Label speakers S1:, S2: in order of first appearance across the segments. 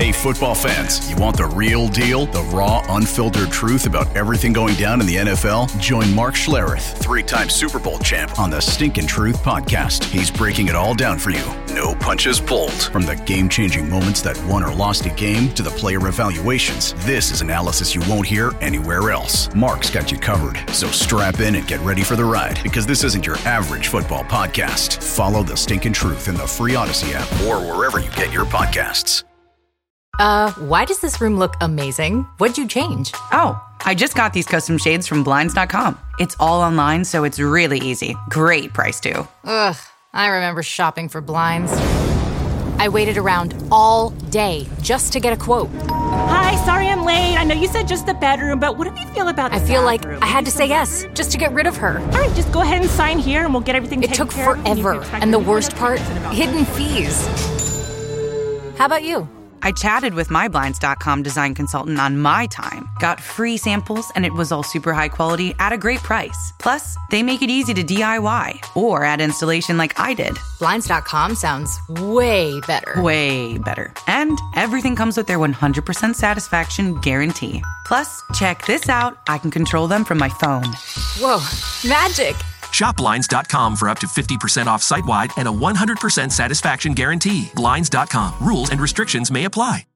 S1: Hey, football fans, you want the real deal? The raw, unfiltered truth about everything going down in the NFL? Join Mark Schlereth, 3-time Super Bowl champ, on the Stinkin' Truth podcast. He's breaking it all down for you. No punches pulled. From the game-changing moments that won or lost a game to the player evaluations, this is analysis you won't hear anywhere else. Mark's got you covered, so strap in and get ready for the ride, because this isn't your average football podcast. Follow the Stinkin' Truth in the free Odyssey app or wherever you get your podcasts.
S2: Why does this room look amazing? What'd you change?
S3: Oh, I just got these custom shades from Blinds.com. It's all online, so it's really easy. Great price, too.
S2: Ugh, I remember shopping for blinds. I waited around all day just to get a quote.
S4: Hi, sorry I'm late. I know you said just the bedroom, but what do you feel about the
S2: I feel like
S4: bathroom?
S2: I had to say yes just to get rid of her.
S4: All right, just go ahead and sign here and we'll get everything
S2: It
S4: taken
S2: took
S4: care of.
S2: forever, and the worst part, hidden fees. How about you?
S3: I chatted with my Blinds.com design consultant on my time, got free samples, and it was all super high quality at a great price. Plus, they make it easy to DIY or add installation like I did.
S2: Blinds.com sounds way better.
S3: Way better. And everything comes with their 100% satisfaction guarantee. Plus, check this out. I can control them from my phone.
S2: Whoa, magic.
S5: Shop Blinds.com for up to 50% off site-wide and a 100% satisfaction guarantee. Blinds.com. Rules and restrictions may apply.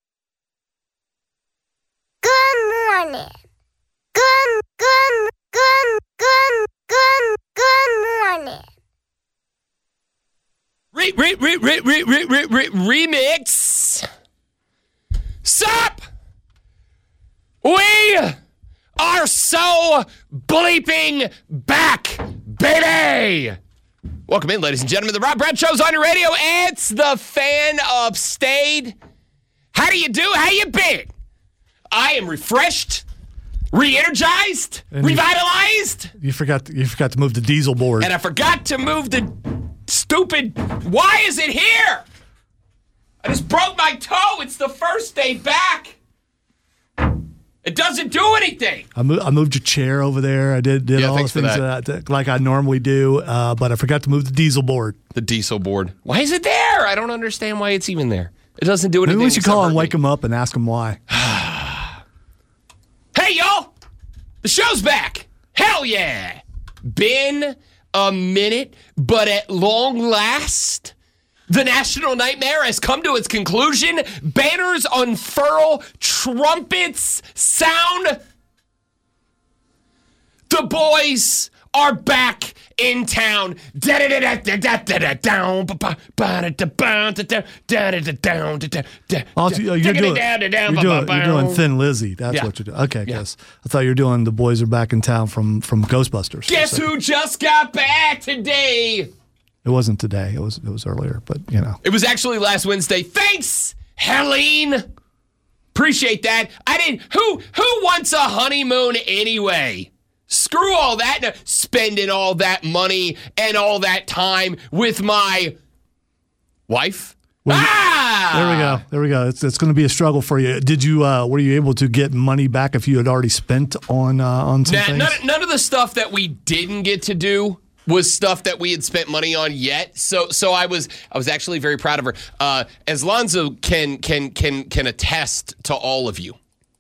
S6: Good morning. Good morning.
S7: Remix. Sup? We are so bleeping back, baby! Welcome in, ladies and gentlemen. The Rob Brown Show's on your radio. It's the Fan Upstate. How do you do? How you been? I am refreshed, re-energized, revitalized.
S8: You forgot to move the diesel board.
S7: And I forgot to move the stupid... Why is it here? I just broke my toe. It's the first day back. It doesn't do anything.
S8: I moved your chair over there. I did all the things that like I normally do, but I forgot to move the diesel board.
S7: The diesel board. Why is it there? I don't understand why it's even there. It doesn't do anything.
S8: Maybe we should call and wake him up and ask him why.
S7: Hey, y'all. The show's back. Hell yeah. Been a minute, but at long last... The national nightmare has come to its conclusion. Banners unfurl, trumpets sound. The boys are back in town. You're
S8: doing Thin Lizzy. That's what you're doing. Okay, guess. I thought you were doing The Boys Are Back in Town from Ghostbusters.
S7: Guess who just got back today?
S8: It wasn't today. It was earlier, but you know.
S7: It was actually last Wednesday. Thanks, Helene. Appreciate that. I didn't. Who wants a honeymoon anyway? Screw all that. Spending all that money and all that time with my wife.
S8: There we go. It's going to be a struggle for you. Did you? Were you able to get money back if you had already spent on some things?
S7: None of the stuff that we didn't get to do was stuff that we had spent money on yet. So I was actually very proud of her. As Lonzo can attest to all of you.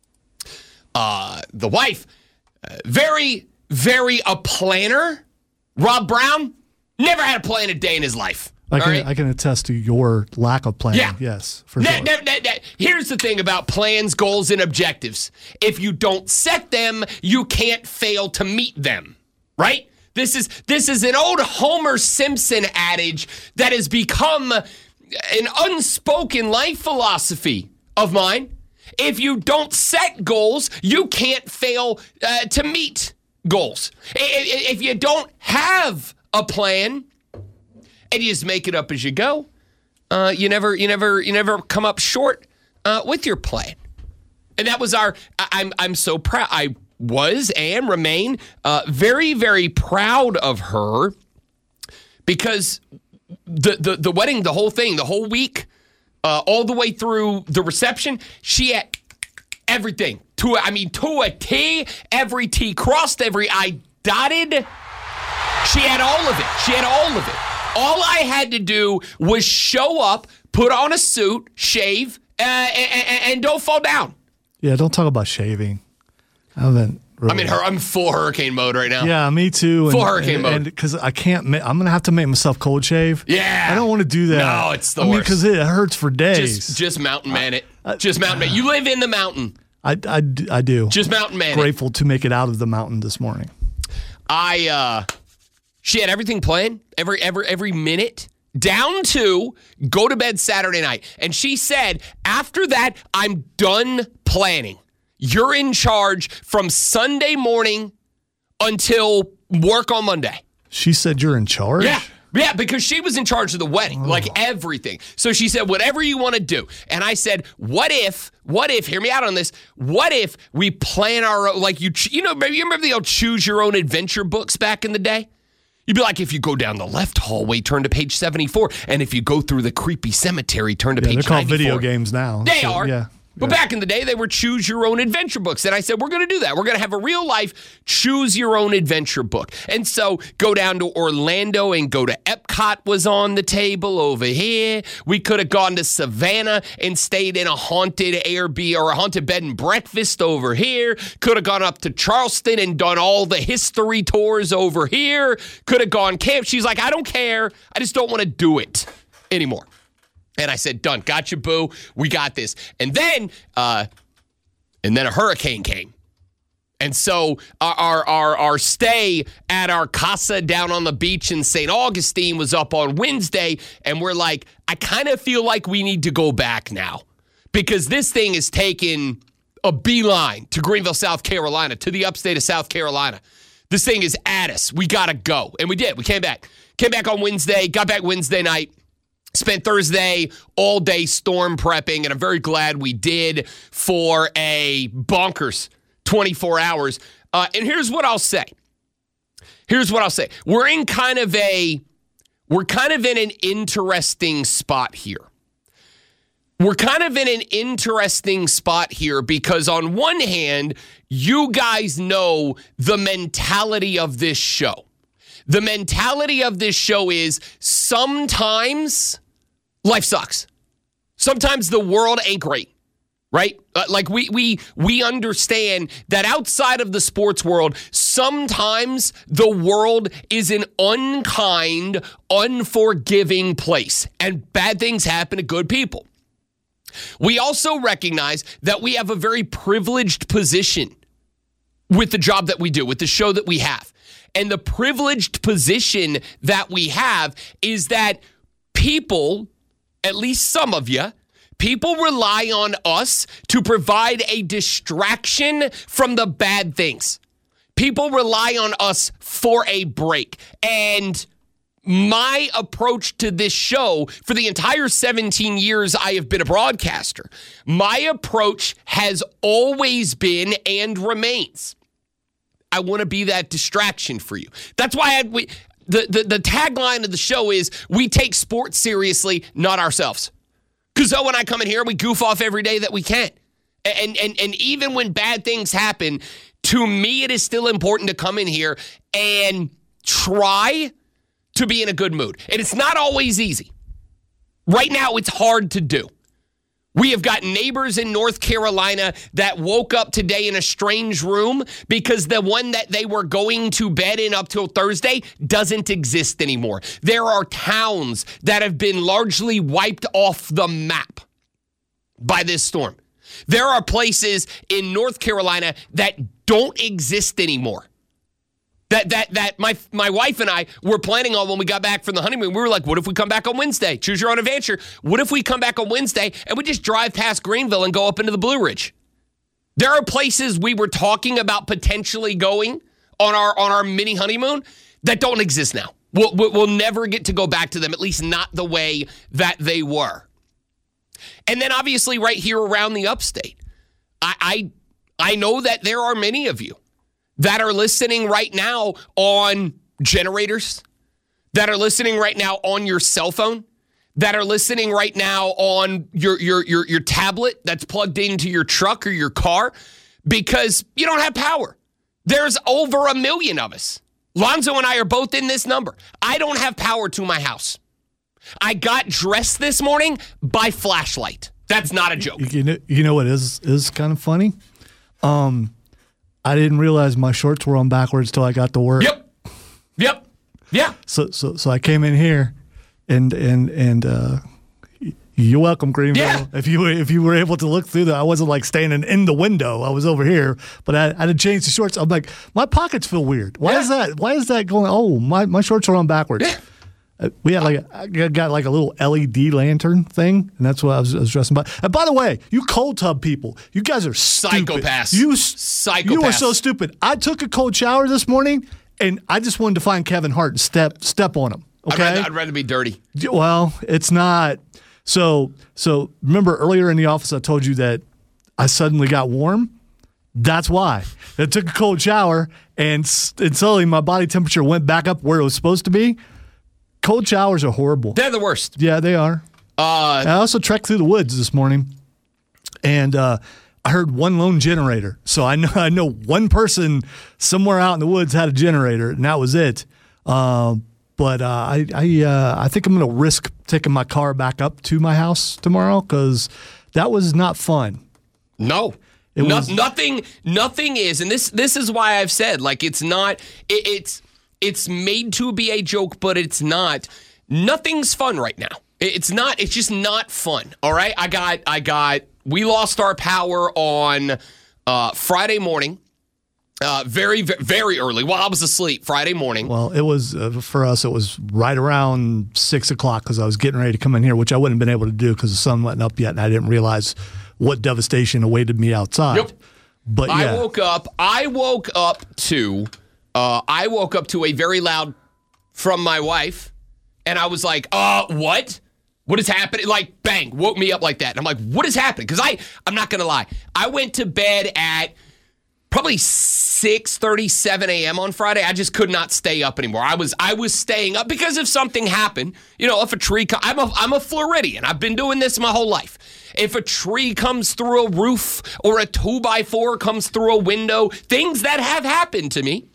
S7: The wife, very, very a planner. Rob Brown never had a plan a day in his life.
S8: I can attest to your lack of planning.
S7: Yeah.
S8: Yes, for sure.
S7: Here's the thing about plans, goals, and objectives. If you don't set them, you can't fail to meet them. Right? This is an old Homer Simpson adage that has become an unspoken life philosophy of mine. If you don't set goals, you can't fail to meet goals. If you don't have a plan and you just make it up as you go, you never come up short with your plan. And that was I'm so proud. I was and remain very, very proud of her because the wedding, the whole thing, the whole week, all the way through the reception, she had everything to a T, every T crossed, every I dotted. She had all of it. All I had to do was show up, put on a suit, shave, and don't fall down.
S8: Yeah, don't talk about shaving. I haven't really.
S7: I'm full hurricane mode right now.
S8: Yeah, me too.
S7: Full hurricane mode.
S8: Because I can't, I'm going to have to make myself cold shave.
S7: Yeah.
S8: I don't want to do that.
S7: No, it's the worst.
S8: Because it hurts for days.
S7: Just mountain man it. Just mountain man. You live in the mountain.
S8: I do.
S7: Just mountain man.
S8: Grateful to make it out of the mountain this morning.
S7: She had everything planned every minute down to go to bed Saturday night. And she said, after that, I'm done planning. You're in charge from Sunday morning until work on Monday.
S8: She said you're in charge?
S7: Yeah, because she was in charge of the wedding, like everything. So she said, whatever you want to do. And I said, what if, hear me out on this, what if we plan our own, like you remember the old choose your own adventure books back in the day? You'd be like, if you go down the left hallway, turn to page 74. And if you go through the creepy cemetery, turn to page 94.
S8: They're called video games now.
S7: They are. Yeah. But back in the day, they were choose your own adventure books. And I said, we're going to do that. We're going to have a real life choose your own adventure book. And so go down to Orlando and go to Epcot was on the table over here. We could have gone to Savannah and stayed in a haunted Airbnb or a haunted bed and breakfast over here. Could have gone up to Charleston and done all the history tours over here. Could have gone camp. She's like, I don't care. I just don't want to do it anymore. And I said, done. Got you, boo. We got this. And then a hurricane came. And so our stay at our casa down on the beach in St. Augustine was up on Wednesday. And we're like, I kind of feel like we need to go back now. Because this thing is taking a beeline to Greenville, South Carolina, to the upstate of South Carolina. This thing is at us. We got to go. And we did. We came back. Came back on Wednesday. Got back Wednesday night. Spent Thursday all day storm prepping, and I'm very glad we did for a bonkers 24 hours. And here's what I'll say. We're kind of in an interesting spot here. Because on one hand, you guys know the mentality of this show. The mentality of this show is sometimes life sucks. Sometimes the world ain't great, right? Like we understand that outside of the sports world, sometimes the world is an unkind, unforgiving place, and bad things happen to good people. We also recognize that we have a very privileged position with the job that we do, with the show that we have. And the privileged position that we have is that people, at least some of you, people rely on us to provide a distraction from the bad things. People rely on us for a break. And my approach to this show, for the entire 17 years I have been a broadcaster, my approach has always been and remains, I want to be that distraction for you. That's why the tagline of the show is, we take sports seriously, not ourselves. Because Zoe and I come in here, we goof off every day that we can. And even when bad things happen, to me, it is still important to come in here and try to be in a good mood. And it's not always easy. Right now, it's hard to do. We have got neighbors in North Carolina that woke up today in a strange room because the one that they were going to bed in up till Thursday doesn't exist anymore. There are towns that have been largely wiped off the map by this storm. There are places in North Carolina that don't exist anymore. That my wife and I were planning on when we got back from the honeymoon. We were like, what if we come back on Wednesday? Choose your own adventure. What if we come back on Wednesday and we just drive past Greenville and go up into the Blue Ridge? There are places we were talking about potentially going on our mini honeymoon that don't exist now. We'll never get to go back to them, at least not the way that they were. And then obviously right here around the upstate, I know that there are many of you that are listening right now on generators, that are listening right now on your cell phone, that are listening right now on your tablet that's plugged into your truck or your car because you don't have power. There's over 1 million of us. Lonzo and I are both in this number. I don't have power to my house. I got dressed this morning by flashlight. That's not a joke.
S8: You know what is kind of funny? I didn't realize my shorts were on backwards till I got to work.
S7: Yep. Yeah.
S8: So I came in here, and you're welcome, Greenville.
S7: Yeah.
S8: If you were able to look through that, I wasn't like standing in the window. I was over here, but I had to change the shorts. I'm like, my pockets feel weird. Why is that? Why is that going? Oh, my shorts are on backwards.
S7: Yeah.
S8: We had I got like a little LED lantern thing, and that's what I was dressing by. And by the way, you cold tub people, you guys are stupid.
S7: Psychopaths.
S8: You are so stupid. I took a cold shower this morning, and I just wanted to find Kevin Hart and step on him. Okay,
S7: I'd rather be dirty.
S8: Well, it's not. So remember earlier in the office, I told you that I suddenly got warm. That's why. I took a cold shower, and suddenly my body temperature went back up where it was supposed to be. Cold showers are horrible.
S7: They're the worst.
S8: Yeah, they are. I also trekked through the woods this morning, and I heard one lone generator. So I know one person somewhere out in the woods had a generator, and that was it. But I think I'm going to risk taking my car back up to my house tomorrow because that was not fun.
S7: No. Nothing is, and this is why I've said, like, it's not, it's made to be a joke, but it's not. Nothing's fun right now. It's just not fun. All right. We lost our power on Friday morning. Very, very early while I was asleep Friday morning.
S8: Well, it was, for us, it was right around 6 o'clock because I was getting ready to come in here, which I wouldn't have been able to do because the sun wasn't up yet, and I didn't realize what devastation awaited me outside.
S7: Yep.
S8: But yeah.
S7: I woke up to a very loud from my wife, and I was like, what? What is happening? Like, bang, woke me up like that. And I'm like, what is happening? Because I'm not going to lie. I went to bed at probably 6:37 a.m. on Friday. I just could not stay up anymore. I was staying up because if something happened, if a tree, I'm a Floridian. I've been doing this my whole life. If a tree comes through a roof or a 2x4 comes through a window, things that have happened to me,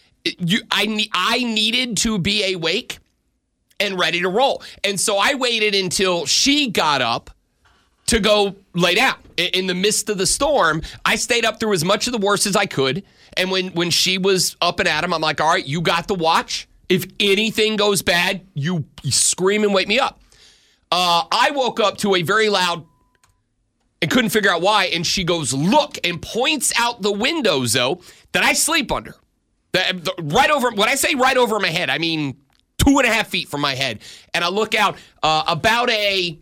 S7: I needed to be awake and ready to roll. And so I waited until she got up to go lay down. In the midst of the storm, I stayed up through as much of the worst as I could. And when she was up and at him, I'm like, all right, you got the watch. If anything goes bad, you scream and wake me up. I woke up to a very loud and couldn't figure out why. And she goes, look, and points out the window, Zoe, that I sleep under. Right over, when I say right over my head, I mean 2.5 feet from my head. And I look out about a,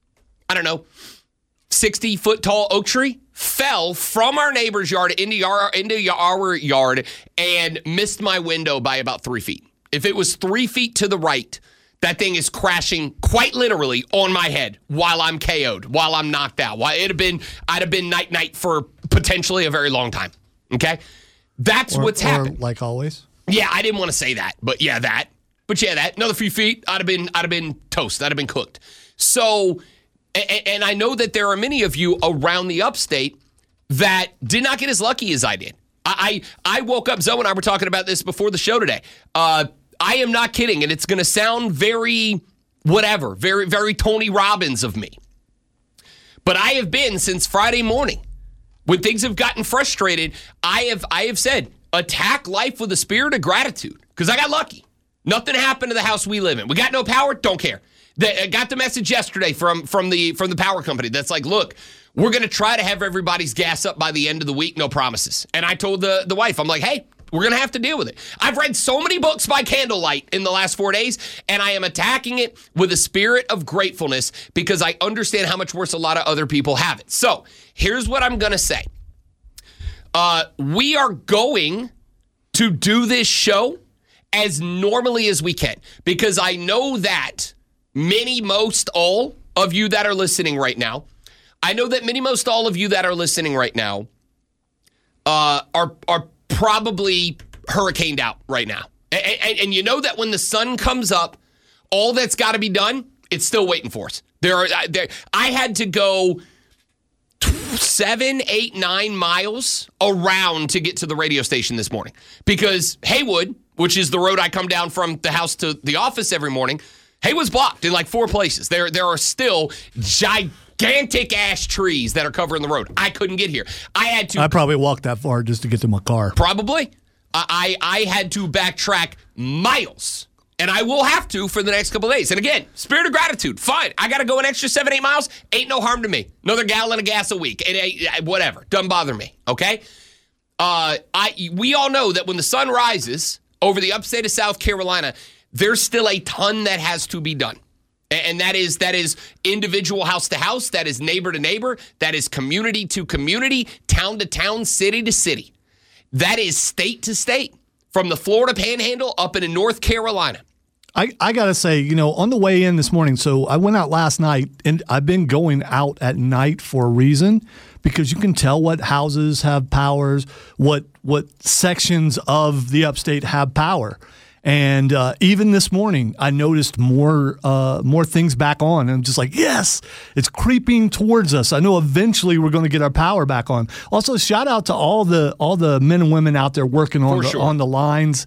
S7: 60-foot tall oak tree fell from our neighbor's yard into our yard and missed my window by about 3 feet. If it was 3 feet to the right, that thing is crashing quite literally on my head while I'm KO'd, while I'm knocked out. I'd have been night for potentially a very long time. Okay? That's what's happened.
S8: Like always?
S7: Yeah, I didn't want to say that, but yeah, that. But yeah, that. Another few feet, I'd have been toast. I'd have been cooked. So, and I know that there are many of you around the upstate that did not get as lucky as I did. I woke up, Zoe and I were talking about this before the show today. I am not kidding, and it's going to sound very whatever, very, very Tony Robbins of me. But I have been since Friday morning. When things have gotten frustrated, I have said, attack life with a spirit of gratitude. Because I got lucky. Nothing happened to the house we live in. We got no power, don't care. I got the message yesterday from the power company that's like, look, we're going to try to have everybody's gas up by the end of the week, no promises. And I told the wife, I'm like, hey, we're going to have to deal with it. I've read so many books by candlelight in the last 4 days, and I am attacking it with a spirit of gratefulness because I understand how much worse a lot of other people have it. So here's what I'm going to say. We are going to do this show as normally as we can because I know that most all of you that are listening right now, are probably hurricaned out right now. And you know that when the sun comes up, all that's got to be done, it's still waiting for us. I had to go 7, 8, 9 miles around to get to the radio station this morning because Haywood, which is the road I come down from the house to the office every morning, Haywood's blocked in like 4 places. There are still gigantic ash trees that are covering the road. I couldn't get here. I
S8: probably walked that far just to get to my car.
S7: Probably. I had to backtrack miles. And I will have to for the next couple of days. And again, spirit of gratitude, fine. I got to go an extra 7-8 miles. Ain't no harm to me. Another gallon of gas a week. Whatever. Doesn't bother me. Okay? We all know that when the sun rises over the upstate of South Carolina, there's still a ton that has to be done. And that is individual house to house. That is neighbor to neighbor. That is community to community, town to town, city to city. That is state to state. From the Florida Panhandle up into North Carolina.
S8: I got to say, on the way in this morning, so I went out last night, and I've been going out at night for a reason, because you can tell what houses have powers, what sections of the upstate have power. And even this morning, I noticed more things back on. And I'm just like, yes, it's creeping towards us. I know eventually we're going to get our power back on. Also, shout out to all the men and women out there working on the lines.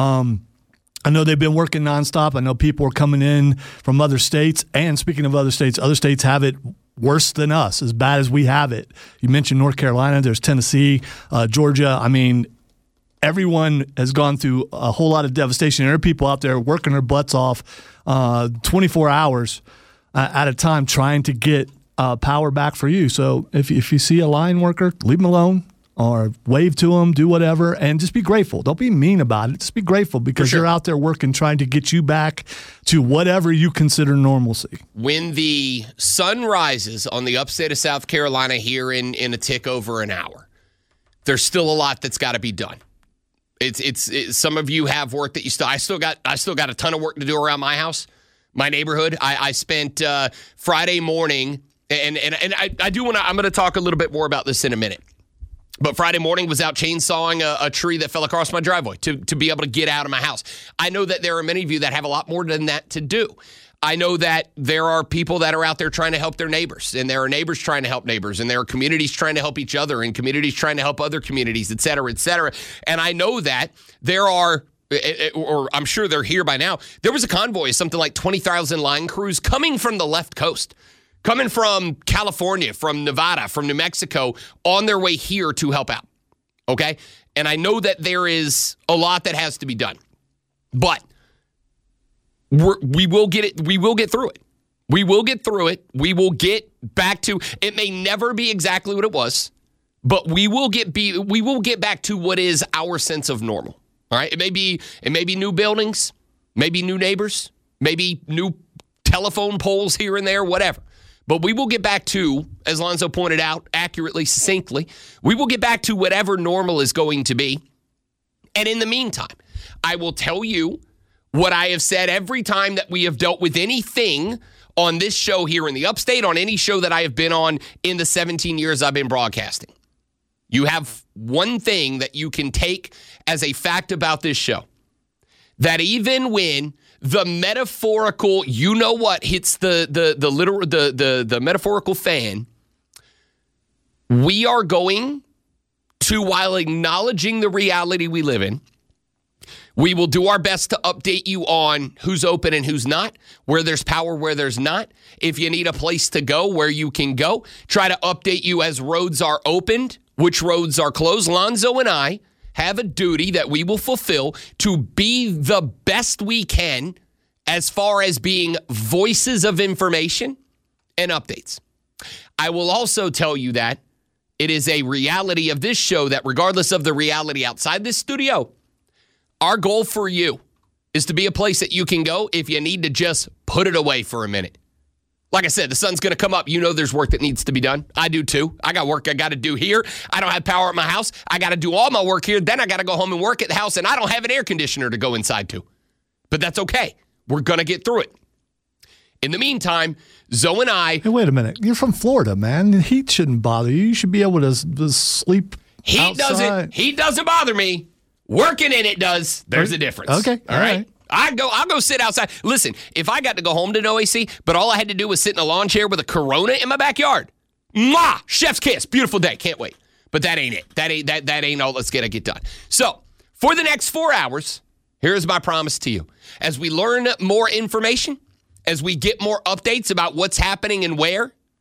S8: I know they've been working nonstop. I know people are coming in from other states. And speaking of other states have it worse than us, as bad as we have it. You mentioned North Carolina. There's Tennessee, Georgia. I mean, everyone has gone through a whole lot of devastation. There are people out there working their butts off 24 hours at a time trying to get power back for you. So if you see a line worker, leave them alone. Or wave to them, do whatever, and just be grateful. Don't be mean about it. Just be grateful, because they're out there working, trying to get you back to whatever you consider normalcy.
S7: When the sun rises on the upstate of South Carolina here in a tick over an hour, there's still a lot that's got to be done. It's some of you have work that I still got a ton of work to do around my house, my neighborhood. I spent Friday morning, and I do want to. I'm going to talk a little bit more about this in a minute. But Friday morning was out chainsawing a tree that fell across my driveway to be able to get out of my house. I know that there are many of you that have a lot more than that to do. I know that there are people that are out there trying to help their neighbors, and there are neighbors trying to help neighbors, and there are communities trying to help each other, and communities trying to help other communities, et cetera, et cetera. And I know that there are, or I'm sure they're here by now, there was a convoy of something like 20,000 line crews coming from the left coast. Coming from California, from Nevada, from New Mexico, on their way here to help out, okay? And I know that there is a lot that has to be done, but we will get it. We will get through it. We will get through it. We will get back to. It may never be exactly what it was, but we will get back to what is our sense of normal. All right. It may be new buildings, maybe new neighbors, maybe new telephone poles here and there, whatever. But we will get back to, as Lonzo pointed out accurately, succinctly, we will get back to whatever normal is going to be. And in the meantime, I will tell you what I have said every time that we have dealt with anything on this show here in the Upstate, on any show that I have been on in the 17 years I've been broadcasting. You have one thing that you can take as a fact about this show, that even when the metaphorical, hits the metaphorical fan, we are going to, while acknowledging the reality we live in, we will do our best to update you on who's open and who's not, where there's power, where there's not. If you need a place to go, where you can go. Try to update you as roads are opened, which roads are closed. Lonzo and I have a duty that we will fulfill to be the best we can as far as being voices of information and updates. I will also tell you that it is a reality of this show that regardless of the reality outside this studio, our goal for you is to be a place that you can go if you need to just put it away for a minute. Like I said, the sun's going to come up. You know there's work that needs to be done. I do too. I got work I got to do here. I don't have power at my house. I got to do all my work here. Then I got to go home and work at the house, and I don't have an air conditioner to go inside to. But that's okay. We're going to get through it. In the meantime, Zoe and I...
S8: Hey, wait a minute. You're from Florida, man. The heat shouldn't bother you. You should be able to sleep outside.
S7: Heat doesn't bother me. Working in it does. There's a difference.
S8: Okay.
S7: All right. I'll go sit outside. Listen, if I got to go home to no AC, but all I had to do was sit in a lawn chair with a Corona in my backyard. Mwah! Chef's kiss. Beautiful day. Can't wait. But that ain't it. That ain't all that's going to get done. So, for the next 4 hours, here's my promise to you. As we learn more information, as we get more updates about what's happening and where,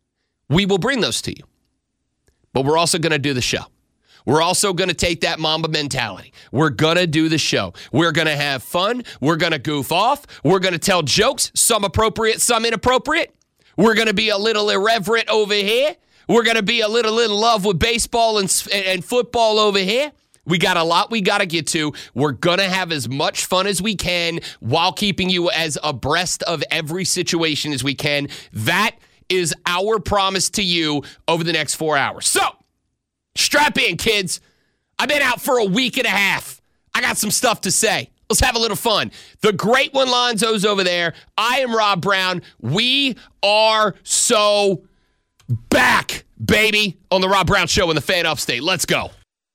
S7: we will bring those to you. But we're also going to do the show. We're also going to take that Mamba mentality. We're going to do the show. We're going to have fun. We're going to goof off. We're going to tell jokes, some appropriate, some inappropriate. We're going to be a little irreverent over here. We're going to be a little in love with baseball and football over here. We got a lot we got to get to. We're going to have as much fun as we can while keeping you as abreast of every situation as we can. That is our promise to you over the next 4 hours. So, strap in, kids. I've been out for a week and a half. I got some stuff to say. Let's have a little fun. The great one, Lonzo's over there. I am Rob Brown. We are so back, baby, on the Rob Brown Show in the Fan Upstate. Let's go.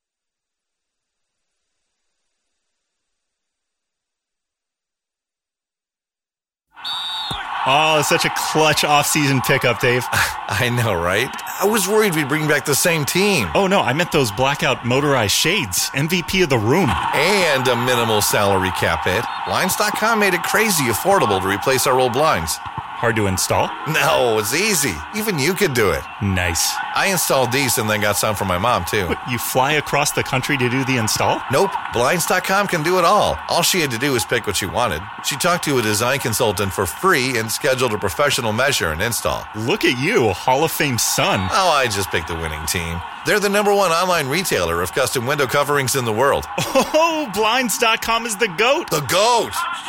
S9: Oh, such a clutch off-season pickup, Dave.
S10: I know, right? I was worried we'd bring back the same team.
S9: Oh, no, I meant those blackout motorized shades. MVP of the room.
S10: And a minimal salary cap hit. Blinds.com made it crazy affordable to replace our old blinds.
S9: Hard to install?
S10: No, it's easy. Even you could do it.
S9: Nice.
S10: I installed these and then got some for my mom, too.
S9: What, you fly across the country to do the install?
S10: Nope. Blinds.com can do it all. All she had to do was pick what she wanted. She talked to a design consultant for free and scheduled a professional measure and install.
S9: Look at you, Hall of Fame son.
S10: Oh, I just picked the winning team. They're the #1 online retailer of custom window coverings in the world.
S9: Oh, Blinds.com is the GOAT.
S10: The GOAT!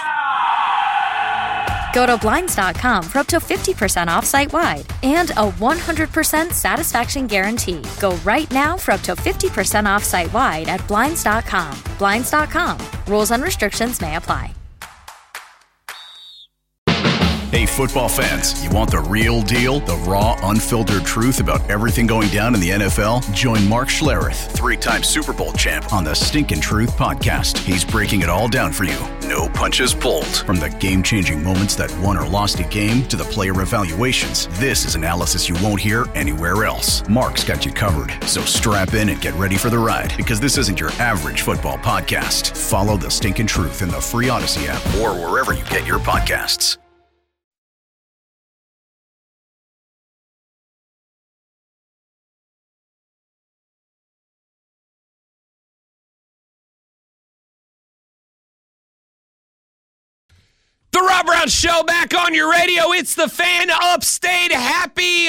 S11: Go to Blinds.com for up to 50% off site-wide and a 100% satisfaction guarantee. Go right now for up to 50% off site-wide at Blinds.com. Blinds.com. Rules and restrictions may apply.
S1: Hey, football fans, you want the real deal, the raw, unfiltered truth about everything going down in the NFL? Join Mark Schlereth, 3-time Super Bowl champ, on the Stinkin' Truth podcast. He's breaking it all down for you. No punches pulled. From the game-changing moments that won or lost a game to the player evaluations, this is analysis you won't hear anywhere else. Mark's got you covered, so strap in and get ready for the ride, because this isn't your average football podcast. Follow the Stinkin' Truth in the free Odyssey app or wherever you get your podcasts.
S7: The Rob Brown Show back on your radio. It's the Fan Upstate. Happy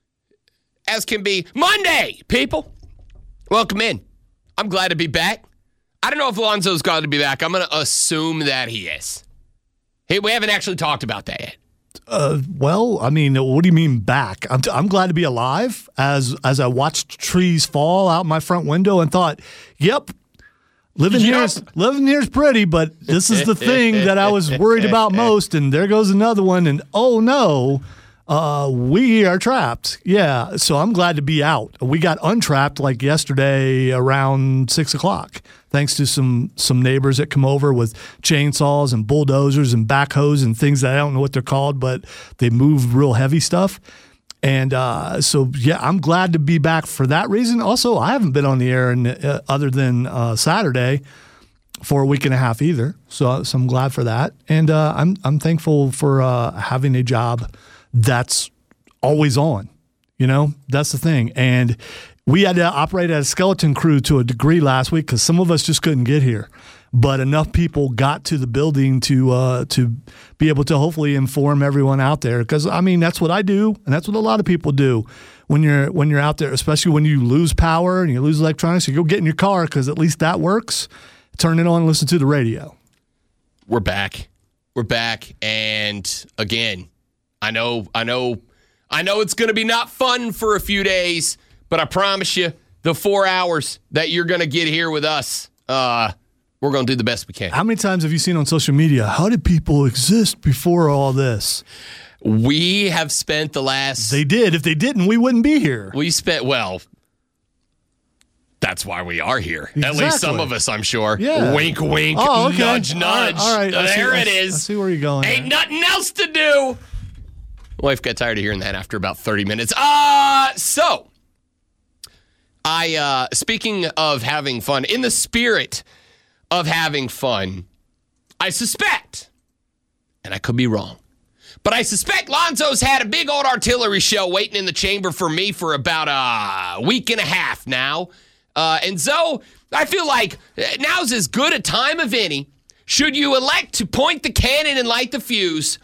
S7: as can be Monday, people. Welcome in. I'm glad to be back. I don't know if Lonzo's glad to be back. I'm going to assume that he is. Hey, we haven't actually talked about that yet.
S8: Well, I mean, what do you mean back? I'm glad to be alive as I watched trees fall out my front window and thought, yep, living here is pretty, but this is the thing that I was worried about most, and there goes another one, and oh no, we are trapped. Yeah, so I'm glad to be out. We got untrapped like yesterday around 6 o'clock, thanks to some neighbors that come over with chainsaws and bulldozers and backhoes and things that I don't know what they're called, but they move real heavy stuff. And so, yeah, I'm glad to be back for that reason. Also, I haven't been on the air other than Saturday for a week and a half either. So I'm glad for that. And I'm thankful for having a job that's always on. You know, that's the thing. And we had to operate as a skeleton crew to a degree last week because some of us just couldn't get here. But enough people got to the building to be able to hopefully inform everyone out there. Because, I mean, that's what I do, and that's what a lot of people do when you're out there, especially when you lose power and you lose electronics. You go get in your car because at least that works. Turn it on and listen to the radio.
S7: We're back. And, again, I know it's going to be not fun for a few days, but I promise you the 4 hours that you're going to get here with us, we're going to do the best we can.
S8: How many times have you seen on social media, how did people exist before all this?
S7: We have spent the last...
S8: They did. If they didn't, we wouldn't be here.
S7: That's why we are here.
S8: Exactly.
S7: At least some of us, I'm sure.
S8: Yeah.
S7: Wink, wink,
S8: oh, okay.
S7: nudge, nudge.
S8: All right.
S7: There it is.
S8: I see where you're going.
S7: Ain't nothing else to do. Wife got tired of hearing that after about 30 minutes. So, speaking of having fun, in the spirit of having fun, I suspect, and I could be wrong, But I suspect Lonzo's had a big old artillery show waiting in the chamber for me for about a week and a half now. And so I feel like now's as good a time of any. Should you elect to point the cannon and light the fuse,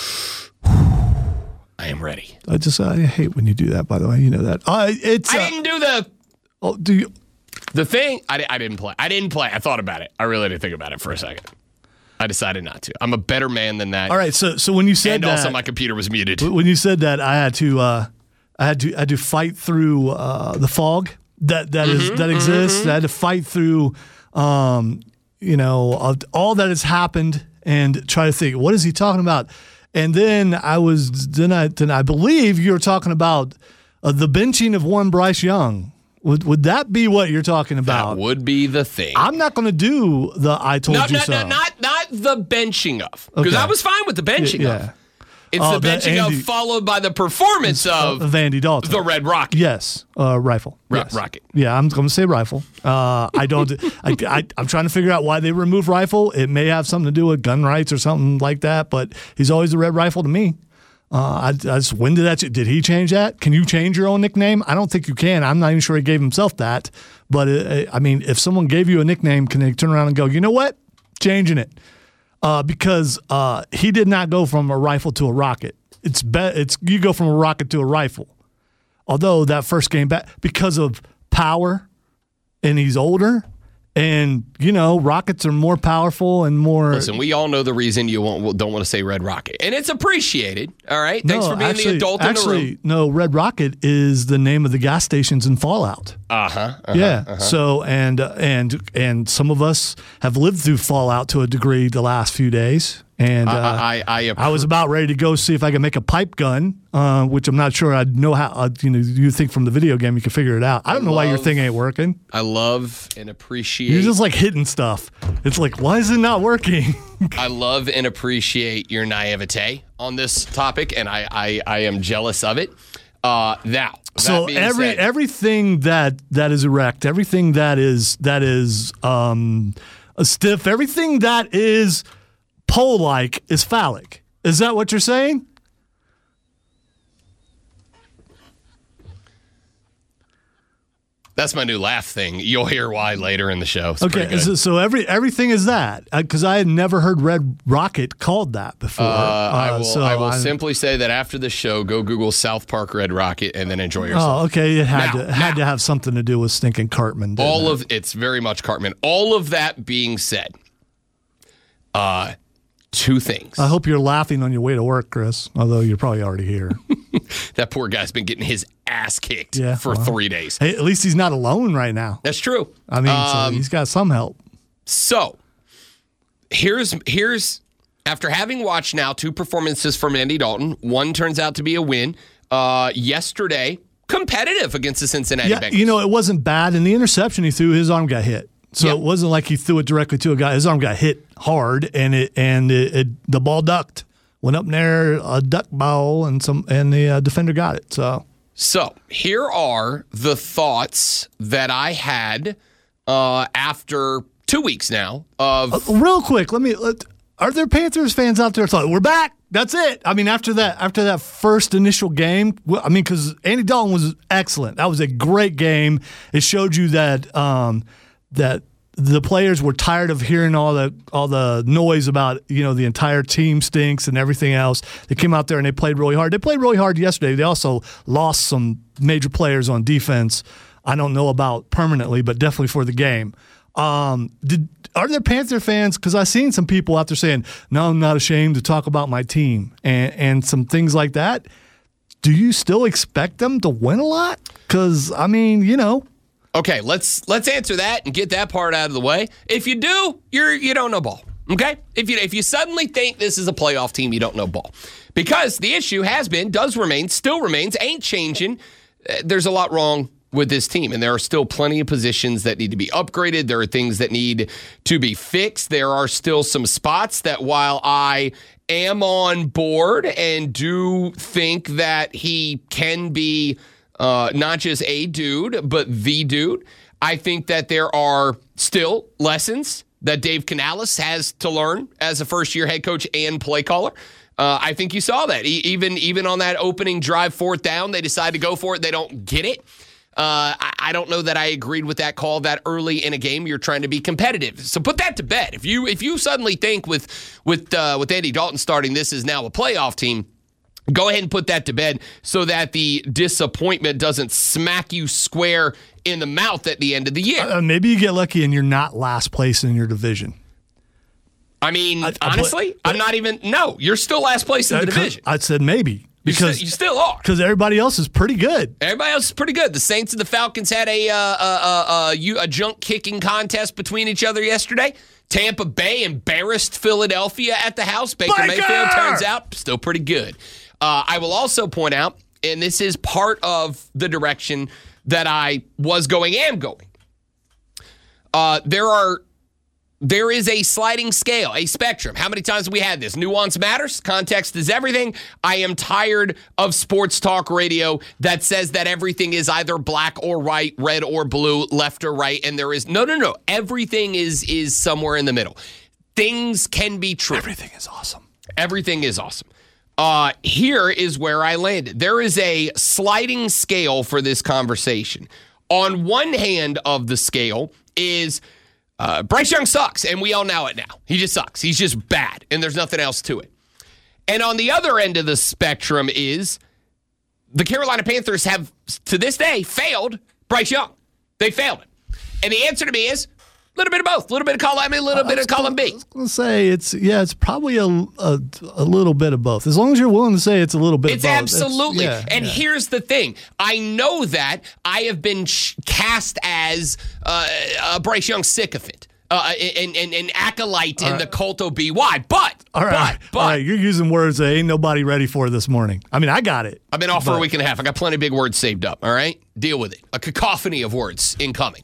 S7: I am ready.
S8: I hate when you do that, by the way. You know that.
S7: I didn't do the...
S8: Oh, do you...
S7: The thing, I didn't play. I thought about it. I really didn't think about it for a second. I decided not to. I'm a better man than that.
S8: All right, so when you said
S7: and
S8: that...
S7: And also my computer was muted.
S8: When you said that, I had to fight through the fog that exists. I had to fight through, all that has happened and try to think, what is he talking about? And then I believe you were talking about the benching of one Bryce Young. Would that be what you're talking about?
S7: That would be the thing.
S8: I'm not going to do the I told you so.
S7: Not the benching of. Because I was fine with the benching of. It's the benching of followed by the performance of
S8: Andy Dalton.
S7: The Red Rocket.
S8: Yes, rifle. Yes.
S7: Rocket.
S8: Yeah, I'm going to say rifle. I'm trying to figure out why they removed rifle. It may have something to do with gun rights or something like that, but he's always the Red Rifle to me. When did he change that? Can you change your own nickname? I don't think you can. I'm not even sure he gave himself that. But if someone gave you a nickname, can they turn around and go, you know what? Changing it. Because he did not go from a rifle to a rocket. You go from a rocket to a rifle. Although that first game back, because of power, and he's older, and rockets are more powerful and more.
S7: Listen, we all know the reason you don't want to say Red Rocket, and it's appreciated. All right, thanks for being the adult in the room.
S8: No, Red Rocket is the name of the gas stations in Fallout. Yeah. So and some of us have lived through Fallout to a degree the last few days. And I was about ready to go see if I could make a pipe gun, which I'm not sure I'd know how. You think from the video game you can figure it out. I don't know why your thing ain't working.
S7: I love and appreciate.
S8: You're just like hitting stuff. It's like, why is it not working?
S7: I love and appreciate your naivete on this topic, and I am jealous of it. Now,
S8: so everything that is erect, everything that is stiff, everything that is pole-like is phallic. Is that what you're saying?
S7: That's my new laugh thing. You'll hear why later in the show. It's
S8: okay, so everything is that, because I had never heard Red Rocket called that before.
S7: I will simply say that after the show, go Google South Park Red Rocket and then enjoy yourself.
S8: Oh, okay. It had to have something to do with stinking Cartman.
S7: It's very much Cartman. All of that being said, two things.
S8: I hope you're laughing on your way to work, Chris, although you're probably already here.
S7: That poor guy's been getting his ass kicked for 3 days.
S8: Hey, at least he's not alone right now.
S7: That's true.
S8: I mean, so he's got some help.
S7: So, here's after having watched now 2 performances from Andy Dalton, one turns out to be a win. Yesterday, competitive against the Cincinnati Bengals.
S8: It wasn't bad. And the interception he threw, his arm got hit. So it wasn't like he threw it directly to a guy. His arm got hit hard, and the ball ducked. Went up there, a duck ball, and the defender got it.
S7: So here are the thoughts that I had after 2 weeks now of
S8: real quick. Are there Panthers fans out there thought we're back? That's it. I mean, after that first initial game, because Andy Dalton was excellent. That was a great game. It showed you that the players were tired of hearing all the noise about the entire team stinks and everything else. They came out there and they played really hard. They played really hard yesterday. They also lost some major players on defense. I don't know about permanently, but definitely for the game. Are there Panther fans? Because I've seen some people out there saying, "No, I'm not ashamed to talk about my team," and some things like that. Do you still expect them to win a lot? Because
S7: Okay, let's answer that and get that part out of the way. If you do, you don't know ball. Okay? If you suddenly think this is a playoff team, you don't know ball. Because the issue still remains, ain't changing. There's a lot wrong with this team, and there are still plenty of positions that need to be upgraded. There are things that need to be fixed. There are still some spots that, while I am on board and do think that he can be not just a dude, but the dude, I think that there are still lessons that Dave Canales has to learn as a first-year head coach and play caller. I think you saw that. Even on that opening drive, 4th down, they decide to go for it. They don't get it. I don't know that I agreed with that call that early in a game. You're trying to be competitive, so put that to bed. If you suddenly think with Andy Dalton starting, this is now a playoff team, go ahead and put that to bed so that the disappointment doesn't smack you square in the mouth at the end of the year.
S8: Maybe you get lucky and you're not last place in your division.
S7: I mean, honestly, I'm not even. No, you're still last place in the division.
S8: I said maybe. Because
S7: you still are.
S8: Because everybody else is pretty good.
S7: Everybody else is pretty good. The Saints and the Falcons had a junk kicking contest between each other yesterday. Tampa Bay embarrassed Philadelphia at the house. Baker Mayfield turns out still pretty good. I will also point out, and this is part of the direction that I was going and going. There is a sliding scale, a spectrum. How many times have we had this? Nuance matters. Context is everything. I am tired of sports talk radio that says that everything is either black or white, red or blue, left or right, and there is no. Everything is somewhere in the middle. Things can be true.
S8: Everything is awesome.
S7: Everything is awesome. Here is where I landed. There is a sliding scale for this conversation. On one hand of the scale is Bryce Young sucks, and we all know it now. He just sucks. He's just bad, and there's nothing else to it. And on the other end of the spectrum is the Carolina Panthers have, to this day, failed Bryce Young. They failed it. And the answer to me is a little bit of both. A little bit of column A, a little bit of column B.
S8: I was going to say, it's probably a little bit of both. As long as you're willing to say it's a little bit of both.
S7: Absolutely. Here's the thing. I know that I have been cast as a Bryce Young sycophant. An acolyte in the cult of BY. But
S8: all right, you're using words that ain't nobody ready for this morning. I mean, I got it.
S7: I've been off for a week and a half. I got plenty of big words saved up, all right? Deal with it. A cacophony of words incoming.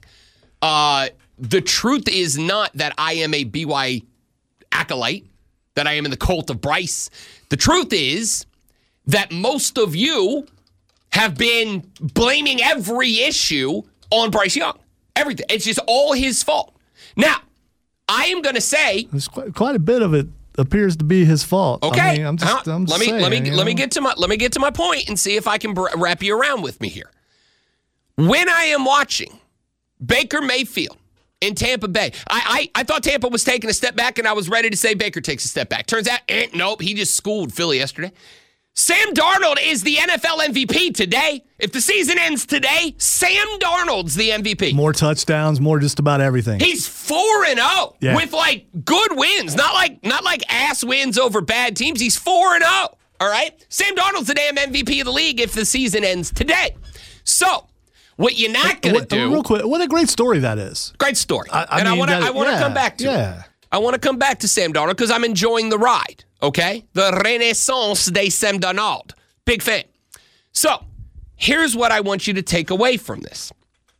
S7: The truth is not that I am a BY acolyte, that I am in the cult of Bryce. The truth is that most of you have been blaming every issue on Bryce Young. Everything. It's just all his fault. Now, I am going to say
S8: there's quite a bit of it appears to be his fault.
S7: Okay,
S8: I mean,
S7: let me get to my point and see if I can wrap you around with me here. When I am watching Baker Mayfield in Tampa Bay, I thought Tampa was taking a step back, and I was ready to say Baker takes a step back. Turns out, nope, he just schooled Philly yesterday. Sam Darnold is the NFL MVP today. If the season ends today, Sam Darnold's the MVP.
S8: More touchdowns, more just about everything.
S7: He's 4-0 with good wins, not like ass wins over bad teams. He's 4-0. All right, Sam Darnold's the damn MVP of the league if the season ends today. So what you're not going to do?
S8: Real quick, what a great story that is.
S7: Great story, I want to come back to it. I want to come back to Sam Darnold because I'm enjoying the ride. Okay? The Renaissance de Sam Darnold. Big fan. So, here's what I want you to take away from this.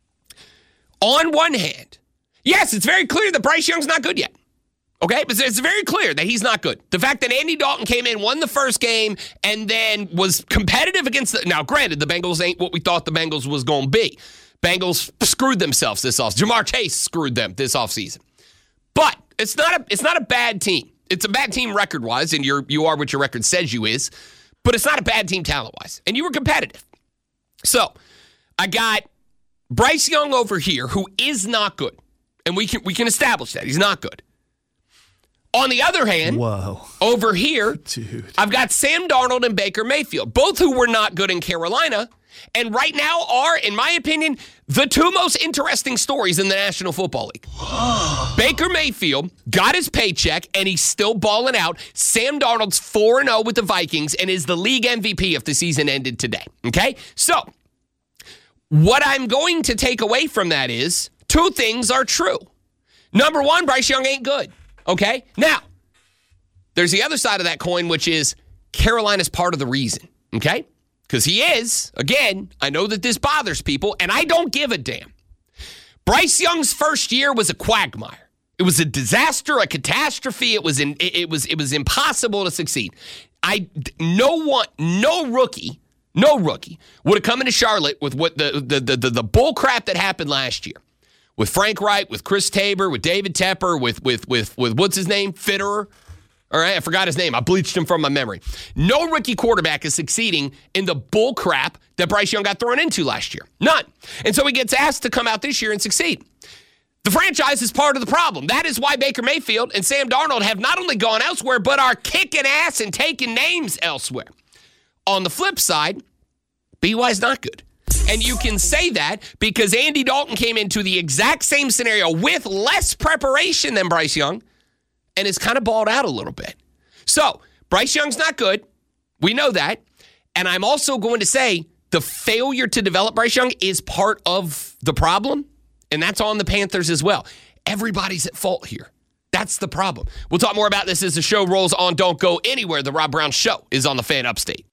S7: On one hand, yes, it's very clear that Bryce Young's not good yet. Okay? But it's very clear that he's not good. The fact that Andy Dalton came in, won the first game, and then was competitive against now, granted, the Bengals ain't what we thought the Bengals was going to be. Bengals screwed themselves this offseason. Jamar Chase screwed them this offseason. But it's not a bad team. It's a bad team record-wise, and you are what your record says you is, but it's not a bad team talent-wise, and you were competitive. So, I got Bryce Young over here, who is not good, and we can establish that. He's not good. On the other hand, over here, I've got Sam Darnold and Baker Mayfield, both who were not good in Carolina, and right now are, in my opinion, the two most interesting stories in the National Football League. Baker Mayfield got his paycheck, and he's still balling out. Sam Darnold's 4-0 with the Vikings and is the league MVP if the season ended today. Okay? So, what I'm going to take away from that is two things are true. Number one, Bryce Young ain't good. Okay? Now, there's the other side of that coin, which is Carolina's part of the reason. Okay? Because he is, again, I know that this bothers people, and I don't give a damn. Bryce Young's first year was a quagmire. It was a disaster, a catastrophe. It was impossible to succeed. No rookie would have come into Charlotte with what the bull crap that happened last year. with Frank Wright, with Chris Tabor, with David Tepper, with what's his name? Fitterer. All right, I forgot his name. I bleached him from my memory. No rookie quarterback is succeeding in the bull crap that Bryce Young got thrown into last year. None. And so he gets asked to come out this year and succeed. The franchise is part of the problem. That is why Baker Mayfield and Sam Darnold have not only gone elsewhere, but are kicking ass and taking names elsewhere. On the flip side, BY's not good. And you can say that because Andy Dalton came into the exact same scenario with less preparation than Bryce Young and is kind of balled out a little bit. So, Bryce Young's not good. We know that. And I'm also going to say the failure to develop Bryce Young is part of the problem, and that's on the Panthers as well. Everybody's at fault here. That's the problem. We'll talk more about this as the show rolls on. Don't go anywhere. The Rob Brown Show is on the Fan Upstate.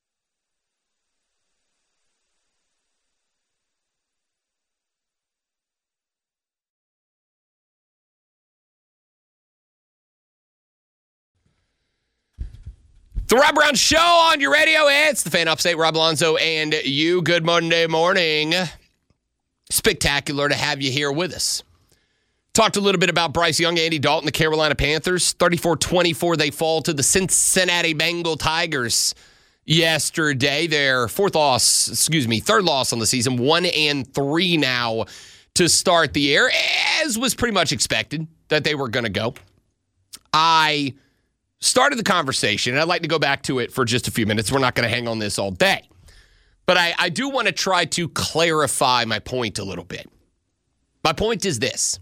S7: The Rob Brown Show on your radio. It's the Fan Upstate. Rob Alonzo and you. Good Monday morning. Spectacular to have you here with us. Talked a little bit about Bryce Young, Andy Dalton, the Carolina Panthers. 34-24, they fall to the Cincinnati Bengal Tigers yesterday. Their third loss on the season. 1-3 now to start the year, as was pretty much expected that they were going to go. I started the conversation, and I'd like to go back to it for just a few minutes. We're not going to hang on this all day. But I do want to try to clarify my point a little bit. My point is this.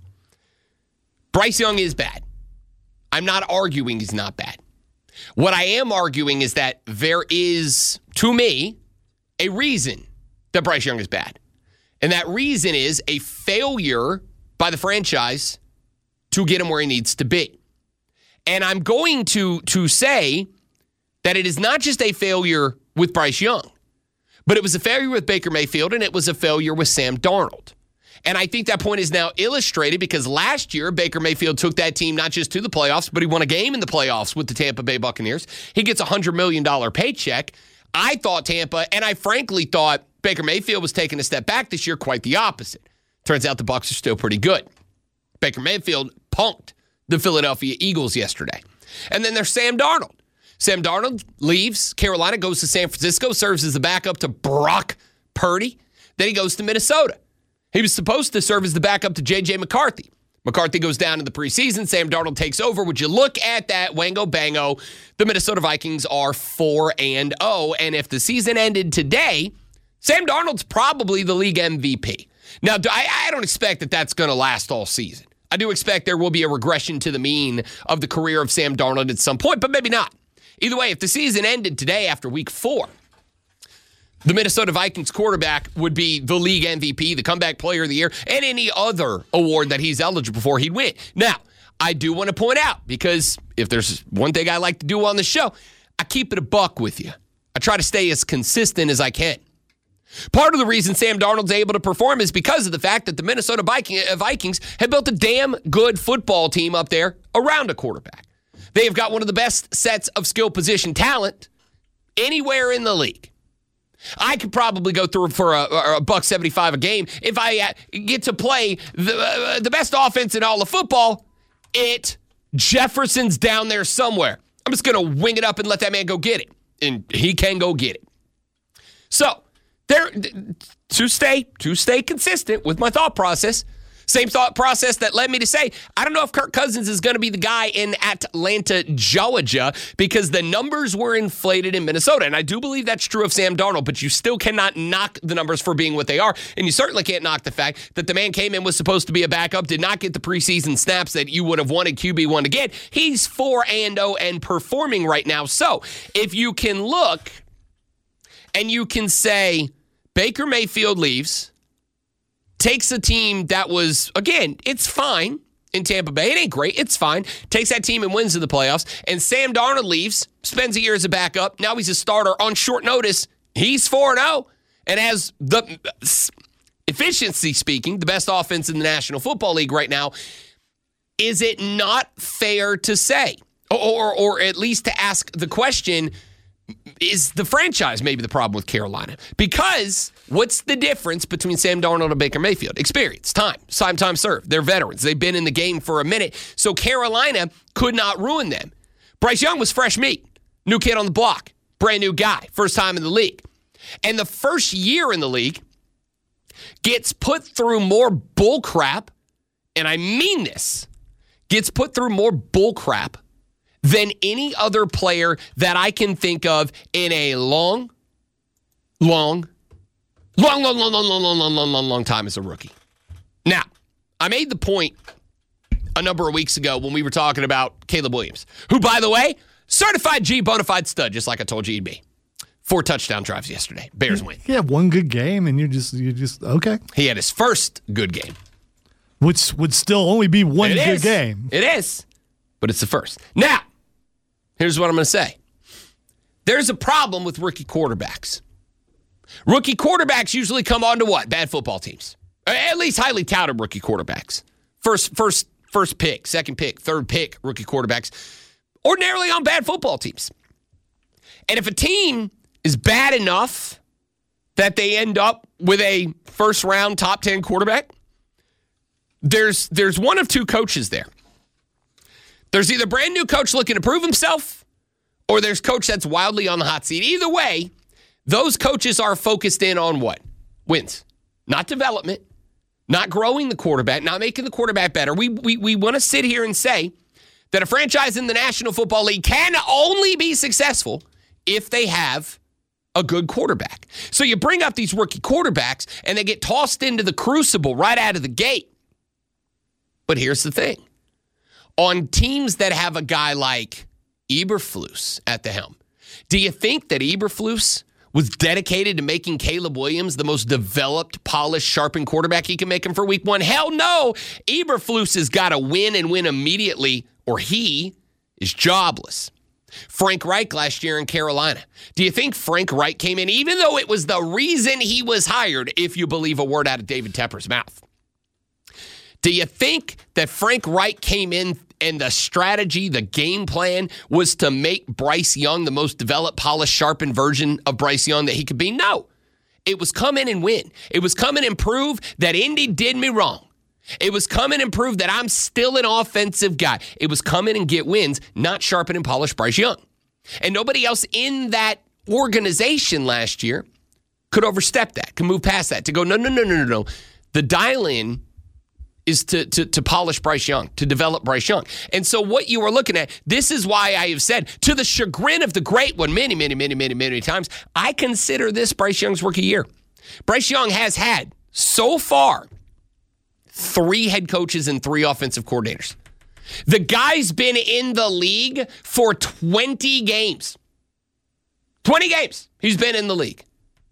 S7: Bryce Young is bad. I'm not arguing he's not bad. What I am arguing is that there is, to me, a reason that Bryce Young is bad. And that reason is a failure by the franchise to get him where he needs to be. And I'm going to say that it is not just a failure with Bryce Young, but it was a failure with Baker Mayfield, and it was a failure with Sam Darnold. And I think that point is now illustrated because last year, Baker Mayfield took that team not just to the playoffs, but he won a game in the playoffs with the Tampa Bay Buccaneers. He gets a $100 million paycheck. I thought Tampa, and I frankly thought Baker Mayfield was taking a step back this year, quite the opposite. Turns out the Bucs are still pretty good. Baker Mayfield punked the Philadelphia Eagles yesterday. And then there's Sam Darnold. Sam Darnold leaves Carolina, goes to San Francisco, serves as the backup to Brock Purdy. Then he goes to Minnesota. He was supposed to serve as the backup to J.J. McCarthy. McCarthy goes down in the preseason. Sam Darnold takes over. Would you look at that wango bango? The Minnesota Vikings are 4-0. And if the season ended today, Sam Darnold's probably the league MVP. Now, I don't expect that that's going to last all season. I do expect there will be a regression to the mean of the career of Sam Darnold at some point, but maybe not. Either way, if the season ended today after week 4, the Minnesota Vikings quarterback would be the league MVP, the comeback player of the year, and any other award that he's eligible for, he'd win. Now, I do want to point out, because if there's one thing I like to do on the show, I keep it a buck with you. I try to stay as consistent as I can. Part of the reason Sam Darnold's able to perform is because of the fact that the Minnesota Vikings have built a damn good football team up there around a quarterback. They have got one of the best sets of skill position talent anywhere in the league. I could probably go through for a $1.75 a game if I get to play the best offense in all of football. Jefferson's down there somewhere. I'm just going to wing it up and let that man go get it. And he can go get it. So, to stay consistent with my thought process, same thought process that led me to say, I don't know if Kirk Cousins is going to be the guy in Atlanta, Georgia, because the numbers were inflated in Minnesota. And I do believe that's true of Sam Darnold, but you still cannot knock the numbers for being what they are. And you certainly can't knock the fact that the man came in, was supposed to be a backup, did not get the preseason snaps that you would have wanted QB1 to get. He's 4-0 and performing right now. So if you can look and you can say, Baker Mayfield leaves, takes a team that was, again, it's fine in Tampa Bay. It ain't great. It's fine. Takes that team and wins in the playoffs. And Sam Darnold leaves, spends a year as a backup. Now he's a starter on short notice. He's 4-0 and has the, efficiency speaking, the best offense in the National Football League right now. Is it not fair to say, or at least to ask the question, is the franchise maybe the problem with Carolina? Because what's the difference between Sam Darnold and Baker Mayfield? Experience, time served. They're veterans. They've been in the game for a minute. So Carolina could not ruin them. Bryce Young was fresh meat. New kid on the block. Brand new guy. First time in the league. And the first year in the league gets put through more bull crap, and I mean this, gets put through more bull crap than any other player that I can think of in a long time as a rookie. Now, I made the point a number of weeks ago when we were talking about Caleb Williams, who, by the way, certified G bona fide stud, just like I told you he'd be. 4 touchdown drives yesterday. Bears win.
S8: He had one good game, and you're just okay.
S7: He had his first good game.
S8: Which would still only be one good game.
S7: It is, but it's the first. Now, here's what I'm going to say. There's a problem with rookie quarterbacks. Rookie quarterbacks usually come on to what? Bad football teams. At least highly touted rookie quarterbacks. First pick, second pick, third pick rookie quarterbacks. Ordinarily on bad football teams. And if a team is bad enough that they end up with a first-round top 10 quarterback, there's one of two coaches there. There's either brand new coach looking to prove himself, or there's coach that's wildly on the hot seat. Either way, those coaches are focused in on what? Wins. Not development, not growing the quarterback, not making the quarterback better. We want to sit here and say that a franchise in the National Football League can only be successful if they have a good quarterback. So you bring up these rookie quarterbacks, and they get tossed into the crucible right out of the gate. But here's the thing. On teams that have a guy like Eberflus at the helm, do you think that Eberflus was dedicated to making Caleb Williams the most developed, polished, sharpened quarterback he can make him for week 1? Hell no. Eberflus has got to win and win immediately, or he is jobless. Frank Reich last year in Carolina. Do you think Frank Reich came in, even though it was the reason he was hired, if you believe a word out of David Tepper's mouth? Do you think that Frank Reich came in and the strategy, the game plan, was to make Bryce Young the most developed, polished, sharpened version of Bryce Young that he could be? No. It was come in and win. It was come in and prove that Indy did me wrong. It was come in and prove that I'm still an offensive guy. It was come in and get wins, not sharpen and polish Bryce Young. And nobody else in that organization last year could overstep that, could move past that, to go, no. The dial-in is to polish Bryce Young, to develop Bryce Young. And so what you are looking at, this is why I have said, to the chagrin of the great one many times, I consider this Bryce Young's rookie year. Bryce Young has had, so far, 3 head coaches and 3 offensive coordinators. The guy's been in the league for 20 games. 20 games he's been in the league.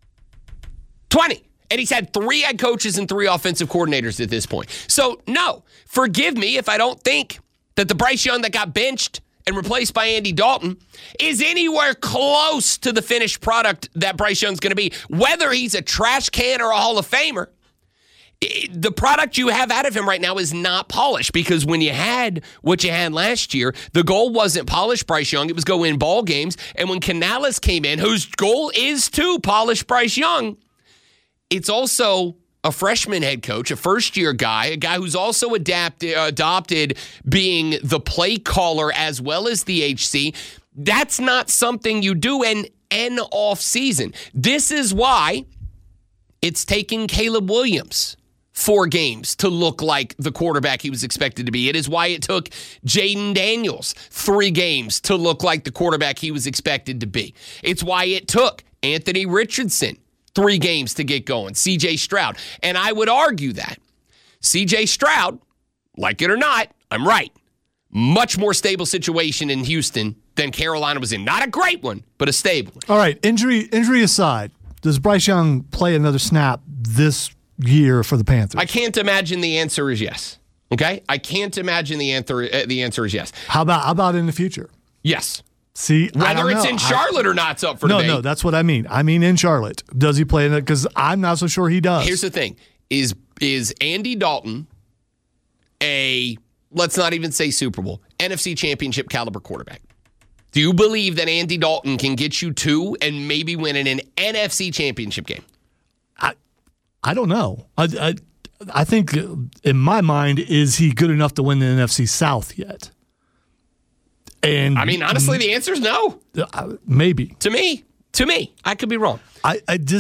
S7: 20. And he's had 3 head coaches and 3 offensive coordinators at this point. So, no, forgive me if I don't think that the Bryce Young that got benched and replaced by Andy Dalton is anywhere close to the finished product that Bryce Young's going to be. Whether he's a trash can or a Hall of Famer, the product you have out of him right now is not polished, because when you had what you had last year, the goal wasn't polish Bryce Young. It was go win ball games. And when Canales came in, whose goal is to polish Bryce Young, it's also a freshman head coach, a first-year guy, a guy who's also adopted being the play caller as well as the HC. That's not something you do in an off season. This is why it's taking Caleb Williams 4 games to look like the quarterback he was expected to be. It is why it took Jaden Daniels 3 games to look like the quarterback he was expected to be. It's why it took Anthony Richardson 3 games to get going. C.J. Stroud. And I would argue that C.J. Stroud, like it or not, I'm right, much more stable situation in Houston than Carolina was in. Not a great one, but a stable one.
S8: All right, injury aside, does Bryce Young play another snap this year for the Panthers?
S7: I can't imagine the answer is yes. Okay? I can't imagine the answer is yes.
S8: How about in the future?
S7: Yes.
S8: See,
S7: whether it's in Charlotte or not, it's up for debate.
S8: No, that's what I mean. I mean in Charlotte. Does he play in it? Because I'm not so sure he does.
S7: Here's the thing. Is Andy Dalton a, let's not even say Super Bowl, NFC Championship caliber quarterback? Do you believe that Andy Dalton can get you 2 and maybe win in an NFC championship game?
S8: I don't know. I think in my mind, is he good enough to win the NFC South yet? And
S7: I mean, honestly, the answer is no.
S8: Maybe.
S7: To me, I could be wrong.
S8: I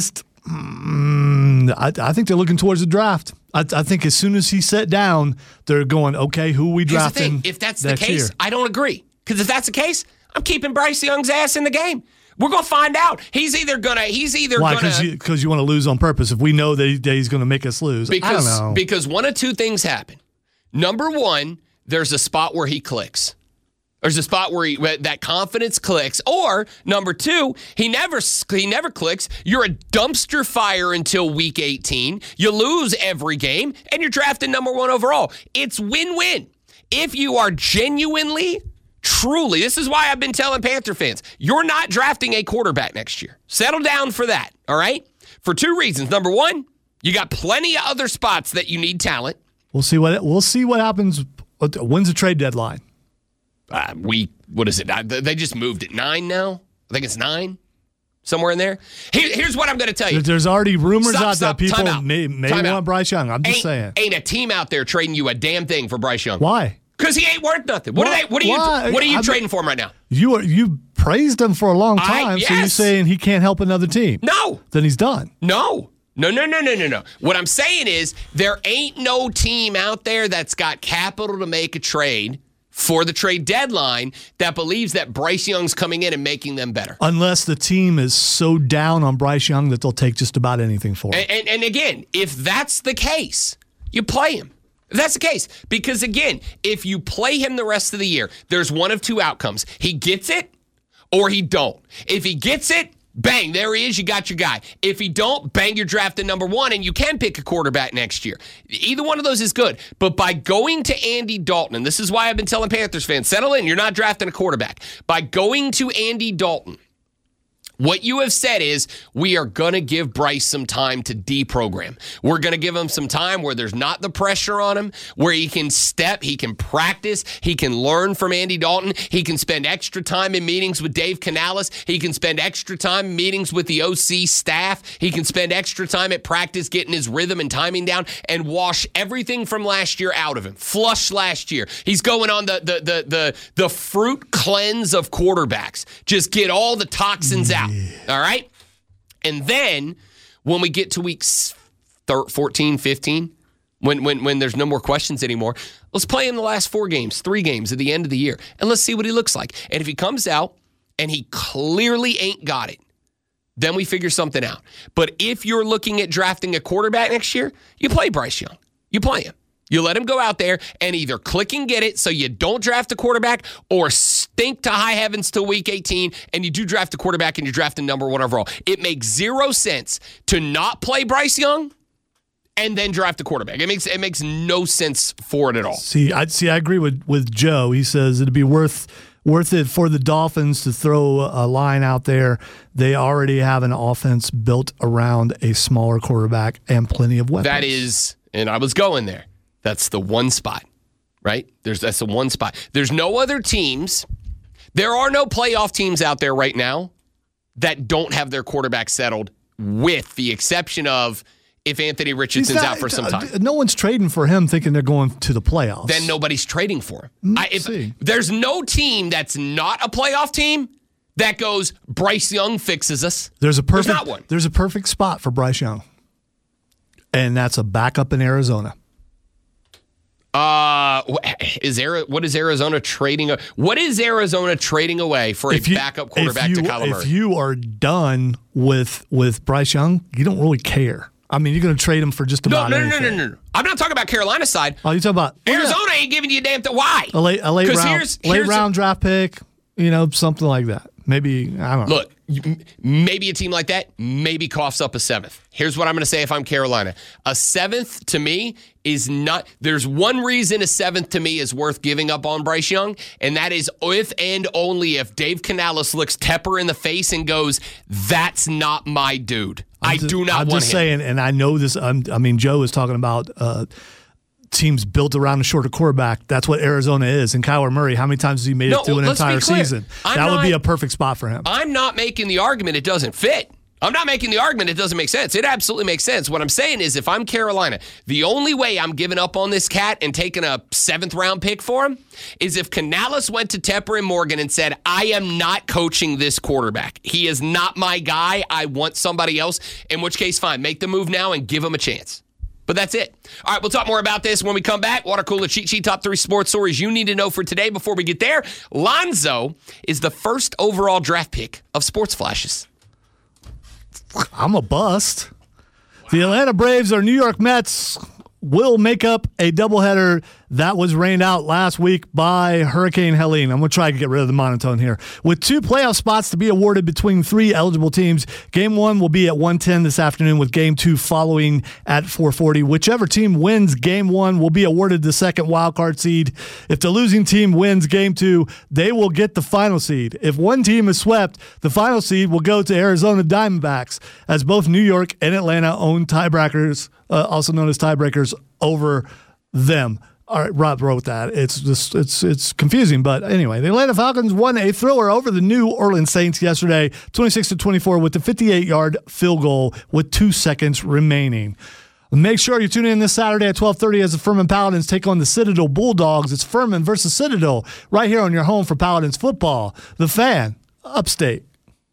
S8: think they're looking towards the draft. I think as soon as he sat down, they're going, okay, who are we drafting?
S7: Here's the thing. If that's the case,
S8: year?
S7: I don't agree. Because if that's the case, I'm keeping Bryce Young's ass in the game. We're going to find out. He's either going to.
S8: Why? Because you want to lose on purpose. If we know that he's going to make us lose, I don't know.
S7: Because one of two things happen. Number one, there's a spot where he clicks. There's a spot where that confidence clicks. Or number two, he never clicks. You're a dumpster fire until week 18. You lose every game, and you're drafted number 1 overall. It's win-win. If you are genuinely, truly, this is why I've been telling Panther fans, you're not drafting a quarterback next year. Settle down for that, all right? For 2 reasons. Number 1, you got plenty of other spots that you need talent.
S8: We'll see what happens. When's the trade deadline?
S7: What is it? They just moved it 9 now. I think it's 9, somewhere in there. Here's what I'm going to tell you.
S8: There's already rumors out that people may want Bryce Young. I'm just saying.
S7: Ain't a team out there trading you a damn thing for Bryce Young.
S8: Why?
S7: Because he ain't worth nothing. What are you trading for him right now?
S8: You praised him for a long time, so you're saying he can't help another team.
S7: No.
S8: Then he's done.
S7: No. What I'm saying is there ain't no team out there that's got capital to make a trade for the trade deadline that believes that Bryce Young's coming in and making them better.
S8: Unless the team is so down on Bryce Young that they'll take just about anything for him.
S7: And again, if that's the case, you play him. If that's the case. Because again, if you play him the rest of the year, there's one of 2 outcomes. He gets it or he don't. If he gets it, bang, there he is, you got your guy. If he don't, bang, you're drafted number 1, and you can pick a quarterback next year. Either one of those is good. But by going to Andy Dalton, and this is why I've been telling Panthers fans, settle in, you're not drafting a quarterback. By going to Andy Dalton, what you have said is, we are going to give Bryce some time to deprogram. We're going to give him some time where there's not the pressure on him, where he can step, he can practice, he can learn from Andy Dalton, he can spend extra time in meetings with Dave Canales, he can spend extra time in meetings with the OC staff, he can spend extra time at practice getting his rhythm and timing down, and wash everything from last year out of him. Flush last year. He's going on the fruit cleanse of quarterbacks. Just get all the toxins out. All right? And then when we get to weeks 14, 15, when there's no more questions anymore, let's play him the last 3 games at the end of the year, and let's see what he looks like. And if he comes out and he clearly ain't got it, then we figure something out. But if you're looking at drafting a quarterback next year, you play Bryce Young. You play him. You let him go out there and either click and get it so you don't draft a quarterback, or stink to high heavens till week 18 and you do draft a quarterback and you're drafting number 1 overall. It makes 0 sense to not play Bryce Young and then draft a quarterback. It makes no sense for it at all.
S8: See, I agree with Joe. He says it'd be worth it for the Dolphins to throw a line out there. They already have an offense built around a smaller quarterback and plenty of weapons.
S7: That is, and I was going there. That's the one spot, right? That's the one spot. There's no other teams. There are no playoff teams out there right now that don't have their quarterback settled, with the exception of if Anthony Richardson's out for some time.
S8: No one's trading for him thinking they're going to the playoffs.
S7: Then nobody's trading for him. There's no team that's not a playoff team that goes, Bryce Young fixes us. There's not one.
S8: There's a perfect spot for Bryce Young, and that's a backup in Arizona.
S7: What is Arizona trading? What is Arizona trading away for a backup quarterback to Kyler Murray?
S8: If you are done with Bryce Young, you don't really care. I mean, you're going to trade him for just about anything.
S7: No. I'm not talking about Carolina's side.
S8: Oh, you're talking about
S7: Arizona ain't giving you a damn thing. Why?
S8: A late round draft pick, something like that. Maybe, I don't know.
S7: Look, maybe a team like that maybe coughs up a 7th. Here's what I'm going to say if I'm Carolina. A 7th to me is not, there's one reason a 7th to me is worth giving up on Bryce Young, and that is if and only if Dave Canales looks Tepper in the face and goes, that's not my dude. I do not want him.
S8: I'm just saying, and I know this, Joe is talking about teams built around a shorter quarterback. That's what Arizona is. And Kyler Murray, how many times has he made it through an entire season? That would be a perfect spot for him.
S7: I'm not making the argument it doesn't fit. I'm not making the argument it doesn't make sense. It absolutely makes sense. What I'm saying is if I'm Carolina, the only way I'm giving up on this cat and taking a 7th-round pick for him is if Canales went to Tepper and Morgan and said, I am not coaching this quarterback. He is not my guy. I want somebody else. In which case, fine. Make the move now and give him a chance. But that's it. All right, we'll talk more about this when we come back. Water Cooler Cheat Sheet, top 3 sports stories you need to know for today. Before we get there, Lonzo is the first overall draft pick of Sports Flashes.
S8: I'm a bust. The Atlanta Braves or New York Mets will make up a doubleheader that was rained out last week by Hurricane Helene. I'm going to try to get rid of the monotone here. With 2 playoff spots to be awarded between 3 eligible teams, Game 1 will be at 1:10 this afternoon with Game 2 following at 4:40. Whichever team wins Game 1 will be awarded the second wildcard seed. If the losing team wins Game 2, they will get the final seed. If one team is swept, the final seed will go to Arizona Diamondbacks, as both New York and Atlanta own tiebreakers, also known as tiebreakers, over them. All right, Rob wrote that. It's confusing, but anyway, the Atlanta Falcons won a thriller over the New Orleans Saints yesterday, 26-24, with the 58-yard field goal with 2 seconds remaining. Make sure you tune in this Saturday at 12:30 as the Furman Paladins take on the Citadel Bulldogs. It's Furman versus Citadel right here on your home for Paladins football. The Fan, upstate.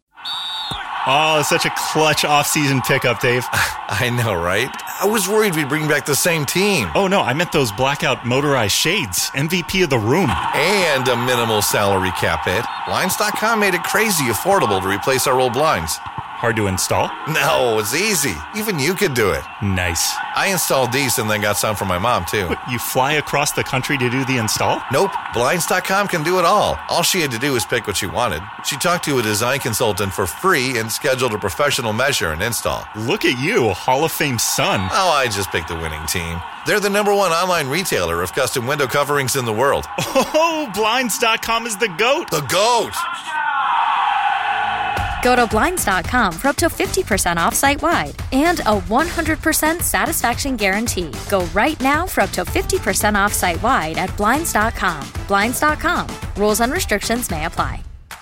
S9: Oh, such a clutch off-season pickup, Dave.
S10: I know, right? I was worried we'd bring back the same team.
S9: Oh, no, I meant those blackout motorized shades. MVP of the room.
S10: And a minimal salary cap hit. Blinds.com made it crazy affordable to replace our old blinds.
S9: Hard to install?
S10: No, it's easy. Even you could do it.
S9: Nice.
S10: I installed these and then got some for my mom, too.
S9: What, you fly across the country to do the install?
S10: Nope. Blinds.com can do it all. All she had to do was pick what she wanted. She talked to a design consultant for free and scheduled a professional measure and install.
S9: Look at you, Hall of Fame son.
S10: Oh, I just picked the winning team. They're the #1 online retailer of custom window coverings in the world.
S9: Oh, Blinds.com is the GOAT.
S10: The GOAT!
S11: Go to Blinds.com for up to 50% off site-wide and a 100% satisfaction guarantee. Go right now for up to 50% off site-wide at Blinds.com. Blinds.com. Rules and restrictions may apply.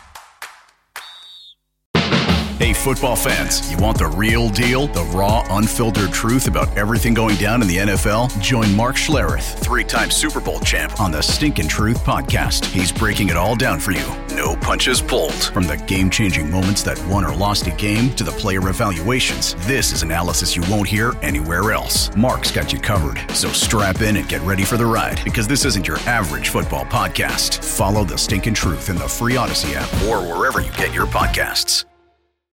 S1: Hey, football fans, you want the real deal? The raw, unfiltered truth about everything going down in the NFL? Join Mark Schlereth, 3-time Super Bowl champ, on the Stinkin' Truth podcast. He's breaking it all down for you. No punches pulled. From the game-changing moments that won or lost a game to the player evaluations, this is analysis you won't hear anywhere else. Mark's got you covered, so strap in and get ready for the ride, because this isn't your average football podcast. Follow the Stinkin' Truth in the free Odyssey app or wherever you get your podcasts.